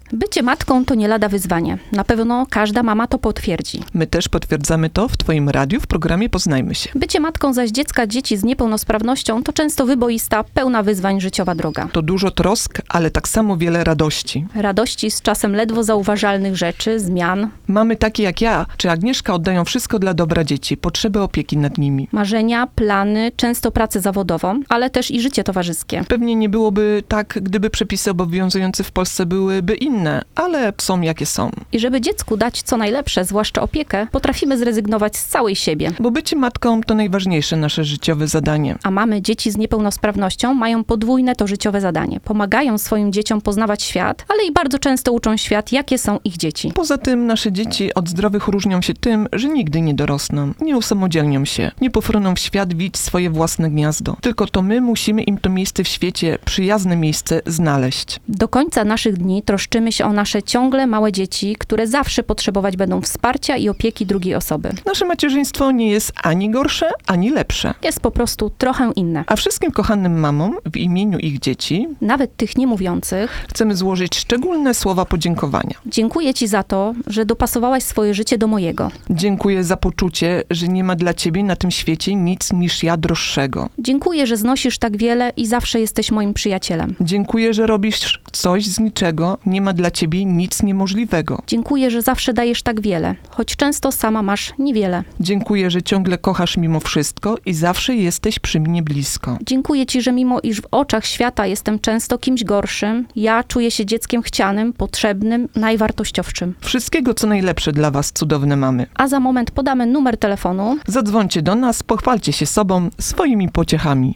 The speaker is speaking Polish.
Bycie matką to nie lada wyzwanie. Na pewno każda mama to potwierdzi. My też potwierdzamy to w Twoim radiu w programie Poznajmy się. Bycie matką zaś dziecka dzieci z niepełnosprawnością to często wyboista, pełna wyzwań życiowa droga. To dużo trosk, ale tak samo wiele radości. Radości z czasem ledwo zauważalnych rzeczy, zmian, Mamy takie jak ja, czy Agnieszka oddają wszystko dla dobra dzieci, potrzeby opieki nad nimi. marzenia, plany, często pracę zawodową, ale też i życie towarzyskie. Pewnie nie byłoby tak, gdyby przepisy obowiązujące w Polsce byłyby inne, ale są jakie są. I żeby dziecku dać co najlepsze, zwłaszcza opiekę, potrafimy zrezygnować z całej siebie. Bo bycie matką to najważniejsze nasze życiowe zadanie. A mamy dzieci z niepełnosprawnością mają podwójne to życiowe zadanie. Pomagają swoim dzieciom poznawać świat, ale i bardzo często uczą świat, jakie są ich dzieci. Poza tym nasze dzieci od zdrowych różnią się tym, że nigdy nie dorosną, nie usamodzielnią się, nie pofruną w świat wić swoje własne gniazdo. Tylko to my musimy im to miejsce w świecie, przyjazne miejsce znaleźć. Do końca naszych dni troszczymy się o nasze ciągle małe dzieci, które zawsze potrzebować będą wsparcia i opieki drugiej osoby. Nasze macierzyństwo nie jest ani gorsze, ani lepsze. Jest po prostu trochę inne. A wszystkim kochanym mamom w imieniu ich dzieci Nawet tych niemówiących, chcemy złożyć szczególne słowa podziękowania. dziękuję Ci za to, że dopasowałaś swoje życie do mojego. Dziękuję za poczucie, że nie ma dla ciebie na tym świecie nic niż ja droższego. Dziękuję, że znosisz tak wiele i zawsze jesteś moim przyjacielem. Dziękuję, że robisz coś z niczego, nie ma dla ciebie nic niemożliwego. Dziękuję, że zawsze dajesz tak wiele, choć często sama masz niewiele. Dziękuję, że ciągle kochasz mimo wszystko i zawsze jesteś przy mnie blisko. Dziękuję Ci, że mimo iż w oczach świata jestem często kimś gorszym, ja czuję się dzieckiem chcianym, potrzebnym, najwartościowszym. Wszystkiego, co najlepsze dla was, cudowne mamy. A za moment podamy numer telefonu. Zadzwońcie do nas, pochwalcie się sobą, swoimi pociechami.